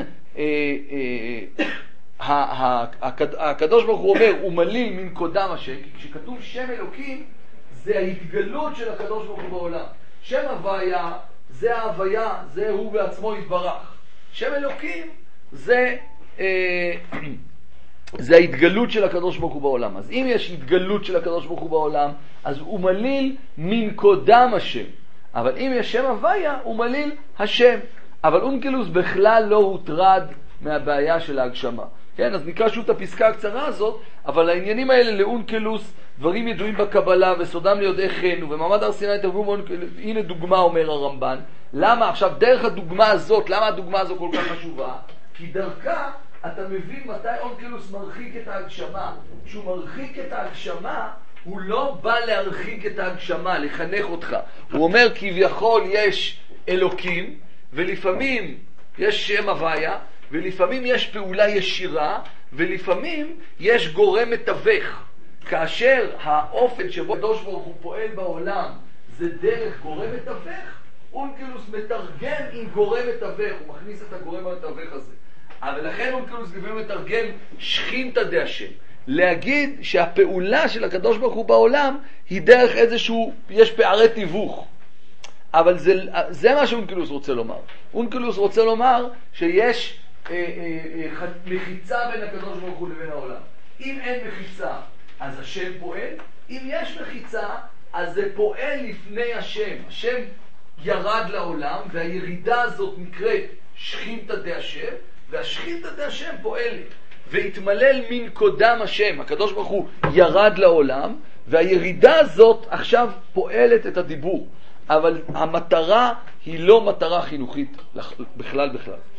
אה, הקדוש ברוך הוא אומר הוא מליל מן קודם השם, כי כשכתוב שם אלוקים זה ההתגלות של הקדוש ברוך הוא בעולם. שם הוויה זה ההוויה, זה הוא בעצמו יתברך. שם אלוקים זה אה, זה ההתגלות של הקדוש ברוך הוא בעולם. אז אם יש התגלות של הקדוש ברוך הוא בעולם, אז הוא מליל מן קודם השם. אבל אם יש שם הוויה, הוא מליל השם. אבל אונקלוס בכלל לא הוטרד מהבעיה של ההגשמה. כן, אז נקרא שוב את הפסקה הקצרה הזאת, אבל העניינים האלה לאונקלוס, דברים ידועים בקבלה וסודם ליודעי חן, ובמעמד הר סיני תרגום אונקלוס, הנה דוגמה אומר הרמב"ן. למה? עכשיו דרך הדוגמה הזאת, למה הדוגמה הזו כל כך חשובה? כי דרכה אתה מבין מתי אונקלוס מרחיק את ההגשמה. כשהוא מרחיק את ההגשמה, הוא לא בא להרחיק את ההגשמה, לחנך אותך. הוא אומר כביכול יש אלוקים, ולפעמים יש שם הוויה, ולפעמים יש פעולה ישירה, ולפעמים יש גורם מתווך. כאשר האופן שבו הקדוש ברוך הוא פועל בעולם זה דרך גורם מתווך, אונקלוס מתרגם עם גורם מתווך, הוא מכניס את הגורם המתווך הזה. אבל לכן אונקלוס לפעמים מתרגם שכינתא דה השם, להגיד שהפעולה של הקדוש ברוך הוא בעולם היא דרך איזשהו, יש פערי תיווך. אבל זה, זה מה שאונקלוס רוצה לומר. אונקלוס רוצה לומר שיש אה, אה, אה, מחיצה בין הקדוש ברוך הוא לבין העולם. אם אין מחיצה, אז השם פועל. אם יש מחיצה, אז זה פועל לפני השם. השם ירד לעולם, והירידה הזאת נקראת שכינתא דה השם, והשכינתא דה השם פועלת. והתמלל מן קודם השם. הקדוש ברוך הוא ירד לעולם, והירידה הזאת עכשיו פועלת את הדיבור. אבל המטרה היא לא מטרה חינוכית בכלל בכלל.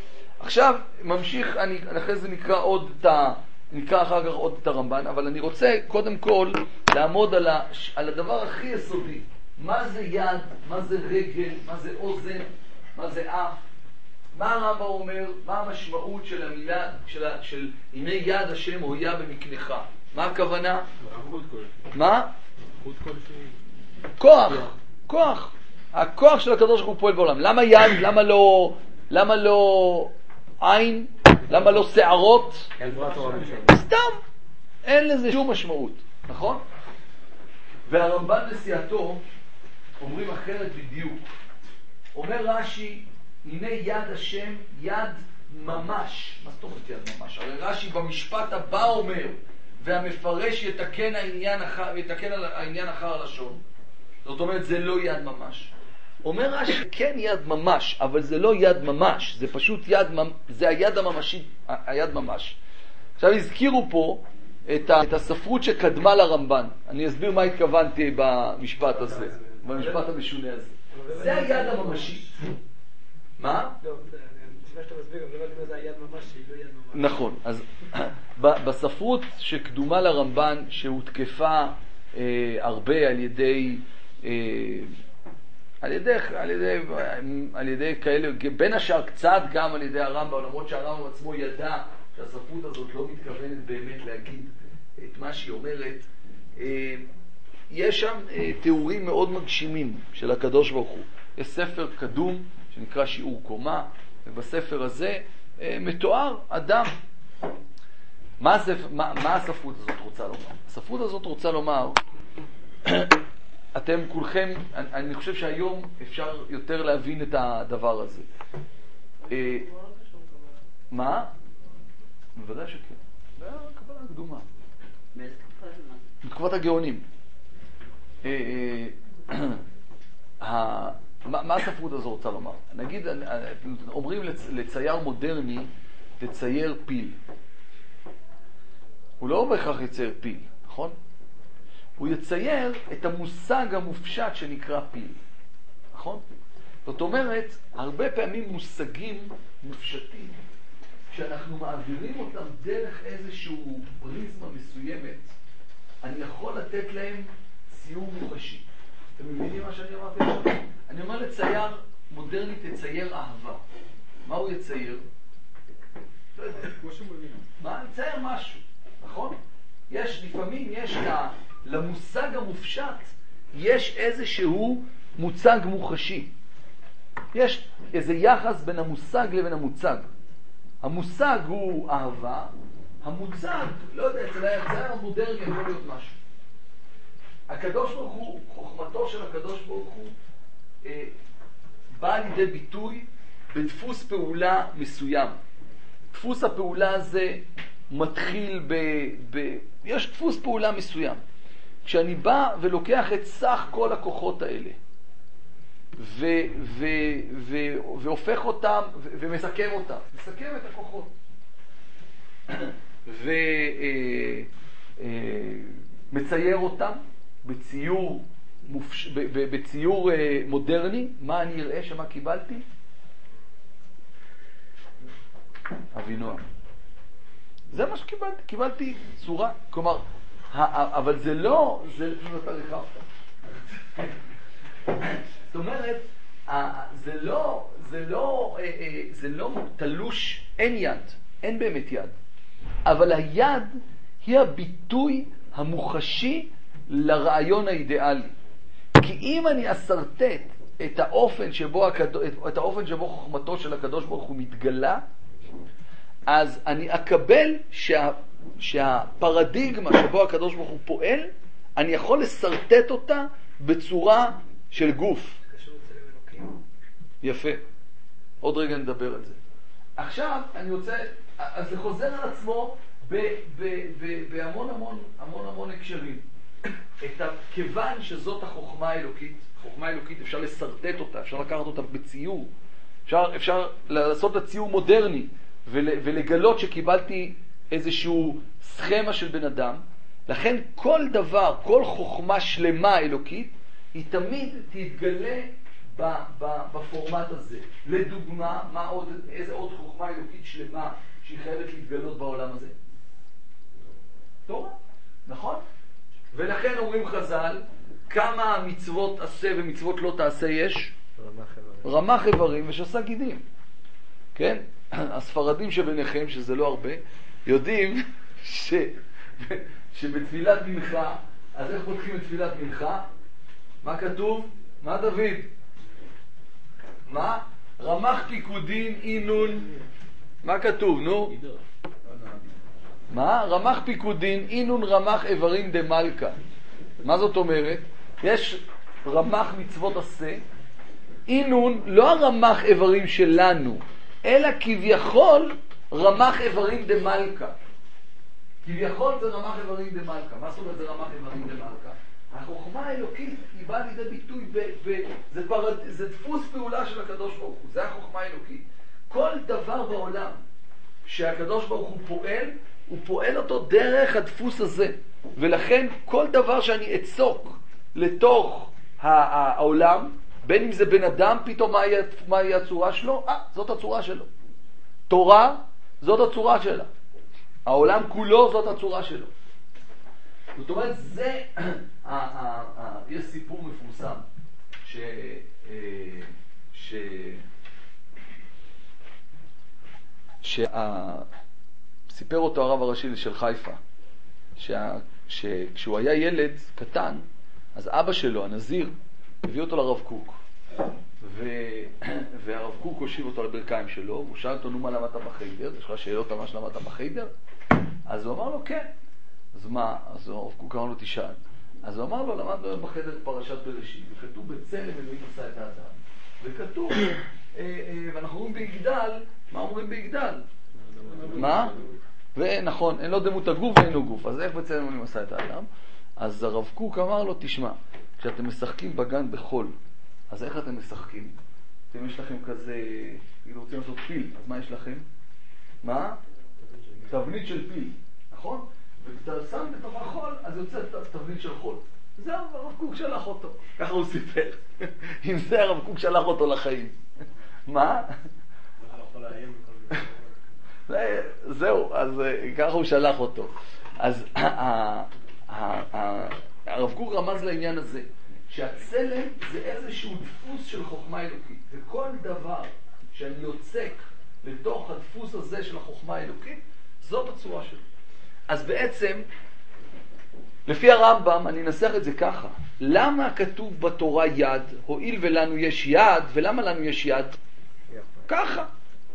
עכשיו, ממשיך, אני, אחרי זה נקרא עוד את ה... נקרא אחר כך עוד את הרמב"ן, אבל אני רוצה קודם כל לעמוד על, ה, על הדבר הכי יסודי. מה זה יד, מה זה רגל, מה זה אוזן, מה זה אף. מה הרמב"ם אומר, מה המשמעות של המילה, של, של הנה יד השם הויה במקנך. מה הכוונה? מה? כוח, כוח. הכוח של הקדוש ברוך הוא פועל בעולם. למה יד? למה לא, למה לא עין? למה לא שערות? סתם. אין לזה שום משמעות, נכון? והרמב"ן לסיעתו אומרים אחרת בדיוק. אומר רש"י, הנה יד השם, יד ממש. מה זאת אומרת יד ממש? הרי רש"י במשפט הבא אומר, והמפרש יתקן העניין אחר, יתקן על העניין אחר הלשון. זאת אומרת, זה לא יד ממש. אומר רש"י, כן יד ממש, אבל זה לא יד ממש, זה פשוט יד, זה היד הממשית, היד ממש. עכשיו הזכירו פה את, ה, את הספרות שקדמה לרמב"ן. אני אסביר מה התכוונתי במשפט הזה, במשפט המשונה הזה. זה היד הממשית. מה? לא, מה שאתה מסביר, אבל לא יודע זה היד ממש, שהיא לא יד ממש. נכון, אז בספרות שקדומה לרמב"ן, שהותקפה אה, הרבה על ידי... אה, על ידי, על ידי, על ידי כאלה, בין השאר קצת גם על ידי הרמב"ם, למרות שהרמב"ם עצמו ידע שהספרות הזאת לא מתכוונת באמת להגיד את מה שהיא אומרת. יש שם תיאורים מאוד מגשימים של הקדוש ברוך הוא. יש ספר קדום שנקרא שיעור קומה, ובספר הזה מתואר אדם. מה, הספר, מה, מה הספרות הזאת רוצה לומר? הספרות הזאת רוצה לומר אתם כולכם, אני, אני חושב שהיום אפשר יותר להבין את הדבר הזה. אה, מה? בוודאי שכן. זה הקבלה הקדומה. באיזה תקופה זה מה? בתקופת הגאונים. אה, אה, מה, מה הספרות הזו רוצה לומר? נגיד, אומרים לצ, לצייר מודרני, תצייר פיל. הוא לא בהכרח יצייר פיל, נכון? הוא יצייר את המושג המופשט שנקרא פיל. נכון? זאת אומרת, הרבה פעמים מושגים מופשטים, כשאנחנו מעבירים אותם דרך איזשהו פריזמה מסוימת, אני יכול לתת להם ציור מוחשי. אתם מבינים מה שאני אמרתי עכשיו? אני אומר לצייר מודרני, תצייר אהבה. מה הוא יצייר? לא יודע. מה? יצייר משהו. נכון? יש, לפעמים יש לה... למושג המופשט יש איזשהו מוצג מוחשי. יש איזה יחס בין המושג לבין המוצג. המושג הוא אהבה, המוצג, לא יודע, אצל היצייר המודרני יכול להיות משהו. הקדוש ברוך הוא, חוכמתו של הקדוש ברוך הוא, אה, בא לידי ביטוי בדפוס פעולה מסוים. דפוס הפעולה הזה מתחיל ב... ב יש דפוס פעולה מסוים. כשאני בא ולוקח את סך כל הכוחות האלה, ו, ו, ו, והופך אותם, ו, ומסכם אותם, מסכם את הכוחות, ומצייר אותם בציור, מופש, ב, ב, בציור מודרני, מה אני אראה שמה קיבלתי? אבינועם. זה מה שקיבלתי, קיבלתי צורה, כלומר, אבל זה לא, זה אתה רחבת. זאת אומרת, זה לא, זה לא, זה לא תלוש, אין יד, אין באמת יד. אבל היד היא הביטוי המוחשי לרעיון האידיאלי. כי אם אני אסרטט את האופן שבו, את האופן שבו חוכמתו של הקדוש ברוך הוא מתגלה, אז אני אקבל שה, שהפרדיגמה שבו הקדוש ברוך הוא פועל, אני יכול לסרטט אותה בצורה של גוף. יפה. עוד רגע נדבר על זה. עכשיו אני רוצה, אז זה חוזר על עצמו ב, ב, ב, בהמון המון המון המון הקשרים. את הכיוון שזאת החוכמה האלוקית, חוכמה האלוקית אפשר לסרטט אותה, אפשר לקחת אותה בציור, אפשר, אפשר לעשות את ציור מודרני, ולגלות שקיבלתי איזשהו סכמה של בן אדם. לכן כל דבר, כל חוכמה שלמה אלוקית, היא תמיד תתגלה בפורמט הזה. לדוגמה, מה עוד, איזה עוד חוכמה אלוקית שלמה שהיא חייבת להתגלות בעולם הזה? תורה, נכון? ולכן אומרים חז"ל, כמה מצוות עשה ומצוות לא תעשה יש? רמ"ח איברים ושס"ה גידים. כן? הספרדים שביניכם, שזה לא הרבה, יודעים ש... שבתפילת מנחה, אז איך פותחים את תפילת מנחה? מה כתוב? מה דוד? מה? רמ"ח פיקודין אינון. מה כתוב? נו? מה? רמ"ח פיקודין אינון רמ"ח איברים דמלכה. מה זאת אומרת? יש רמ"ח מצוות עשה, אינון לא הרמ"ח איברים שלנו, אלא כביכול רמ"ח איברים דמלכה. כביכול זה רמ"ח איברים דמלכה. מה זאת אומרת זה רמ"ח איברים דמלכה? החוכמה האלוקית היא באה לידי ביטוי, ב, ב, זה, פרד, זה דפוס פעולה של הקדוש ברוך הוא, זה החוכמה האלוקית. כל דבר בעולם שהקדוש ברוך הוא פועל, הוא פועל אותו דרך הדפוס הזה. ולכן כל דבר שאני אצוק לתוך העולם, בין אם זה בן אדם, פתאום מה יהיה, מה יהיה הצורה שלו? אה, זאת הצורה שלו. תורה, זאת הצורה שלה. העולם כולו, זאת הצורה שלו. זאת אומרת, זה, יש סיפור מפורסם, ש... ש... שסיפר אותו הרב הראשי של חיפה, שכשהוא היה ילד קטן, אז אבא שלו, הנזיר, הביא אותו לרב קוק. ו... והרב קוק הושיב אותו על הברכיים שלו, הוא שאל אותו, נו מה למדת בחיידר? יש לך שאלות על מה שלמדת בחיידר? אז הוא אמר לו, כן. אז מה? אז הרב קוק אמר לו, תשאל. אז הוא אמר לו, למדנו בחדר פרשת בראשית, וכתוב בצלם אלוהים עשה את האדם. וכתוב, ואנחנו אומרים ביגדל, מה אומרים ביגדל? מה? ונכון, אין לו דמות הגוף ואין לו גוף. אז איך בצלם אלוהים עשה את האדם? אז הרב קוק אמר לו, תשמע, כשאתם משחקים בגן בחול, אז איך אתם משחקים? אתם יש לכם כזה, כאילו רוצים לעשות פיל, אז מה יש לכם? מה? תבנית של פיל, נכון? וכשאתה שם בתוך החול, אז יוצא תבנית של חול. זה הרב קוק שלח אותו. ככה הוא סיפר. אם זה הרב קוק שלח אותו לחיים. מה? זהו, אז ככה הוא שלח אותו. אז הרב קוק רמז לעניין הזה, שהצלם זה איזשהו דפוס של חוכמה אלוקית. וכל דבר שאני יוצק לתוך הדפוס הזה של החוכמה האלוקית, זאת הצורה שלו. אז בעצם, לפי הרמב"ם, אני אנסח את זה ככה. למה כתוב בתורה יד? הואיל ולנו יש יד, ולמה לנו יש יד? ככה.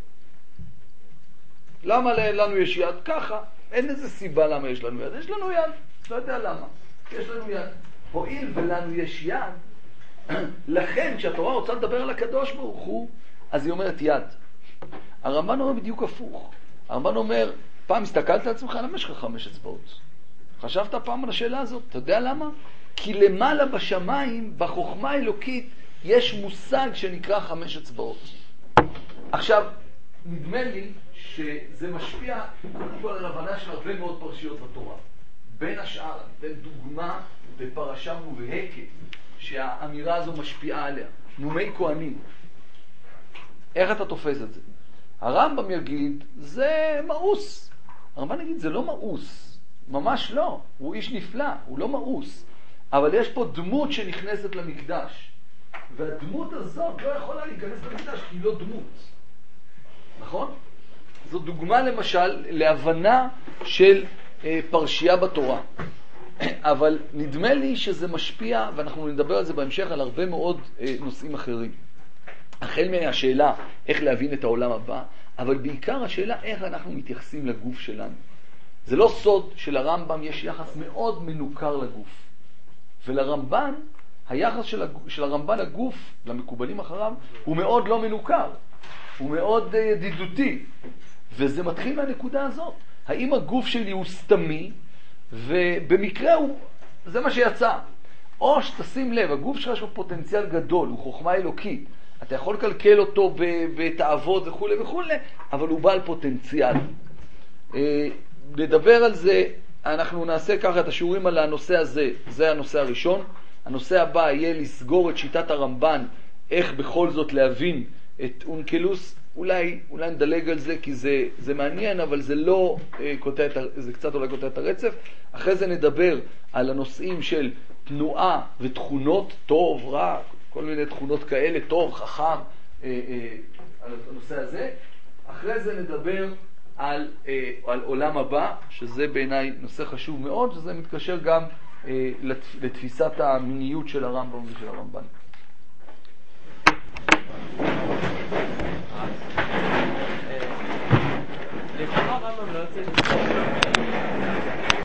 למה לנו יש יד? ככה. אין איזה סיבה למה יש לנו יד. יש לנו יד. לא יודע למה. יש לנו יד. הואיל ולנו יש יד, לכן כשהתורה רוצה לדבר על הקדוש ברוך הוא, אז היא אומרת יד. הרמב"ן אומר בדיוק הפוך. הרמב"ן אומר, פעם הסתכלת על עצמך, למה יש לך חמש אצבעות? חשבת פעם על השאלה הזאת? אתה יודע למה? כי למעלה בשמיים, בחוכמה האלוקית, יש מושג שנקרא חמש אצבעות. עכשיו, נדמה לי שזה משפיע קודם כל על הבנה של הרבה מאוד פרשיות בתורה. בין השאר, בין דוגמה בפרשה מובהקת, שהאמירה הזו משפיעה עליה. נומי כהנים. איך אתה תופס את זה? הרמב"ם יגיד, זה מאוס. הרמב"ם יגיד, זה לא מאוס. ממש לא. הוא איש נפלא, הוא לא מאוס. אבל יש פה דמות שנכנסת למקדש. והדמות הזאת לא יכולה להיכנס למקדש, כי היא לא דמות. נכון? זו דוגמה למשל להבנה של אה, פרשייה בתורה. אבל נדמה לי שזה משפיע, ואנחנו נדבר על זה בהמשך, על הרבה מאוד אה, נושאים אחרים. החל מהשאלה איך להבין את העולם הבא, אבל בעיקר השאלה איך אנחנו מתייחסים לגוף שלנו. זה לא סוד שלרמב"ם יש יחס מאוד מנוכר לגוף. ולרמב"ן, היחס של, הגוף, של הרמב"ן לגוף, למקובלים אחריו, הוא מאוד לא מנוכר. הוא מאוד ידידותי. וזה מתחיל מהנקודה הזאת. האם הגוף שלי הוא סתמי, ובמקרה הוא, זה מה שיצא. או שתשים לב, הגוף שלך יש לו פוטנציאל גדול, הוא חוכמה אלוקית. אתה יכול לקלקל אותו בתאוות וכו' וכו', אבל הוא בעל פוטנציאל. לדבר על זה, אנחנו נעשה ככה את השיעורים על הנושא הזה, זה הנושא הראשון. הנושא הבא יהיה לסגור את שיטת הרמב"ן איך בכל זאת להבין את אונקלוס, אולי, אולי נדלג על זה כי זה, זה מעניין, אבל זה לא אה, קוטע את, זה קצת אולי קוטע את הרצף. אחרי זה נדבר על הנושאים של תנועה ותכונות, טוב, רע, כל מיני תכונות כאלה, טוב, חכם, אה, אה, על הנושא הזה. אחרי זה נדבר על, אה, על עולם הבא, שזה בעיניי נושא חשוב מאוד, שזה מתקשר גם אה, לתפיסת המיניות של הרמב"ם ושל הרמב"ן. לכאורה הרמב"ם לא יוצא